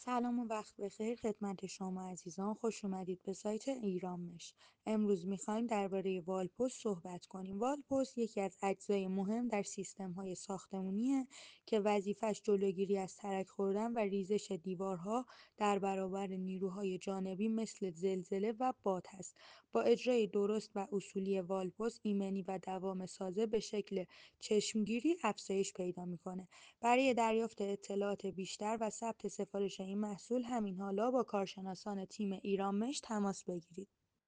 سلام و وقت بخیر خدمت شما عزیزان، خوش اومدید به سایت ایرانمش. امروز میخوایم درباره والپست صحبت کنیم. والپست یکی از اجزای مهم در سیستم‌های ساختمانیه که وظیفش جلوگیری از ترک خوردن و ریزش دیوارها در برابر نیروهای جانبی مثل زلزله و باد است. با اجرای درست و اصولی والپست، ایمنی و دوام سازه به شکل چشمگیری افزایش پیدا میکنه. برای دریافت اطلاعات بیشتر و ثبت سفارش این محصول همین حالا با کارشناسان تیم ایرانمش تماس بگیرید.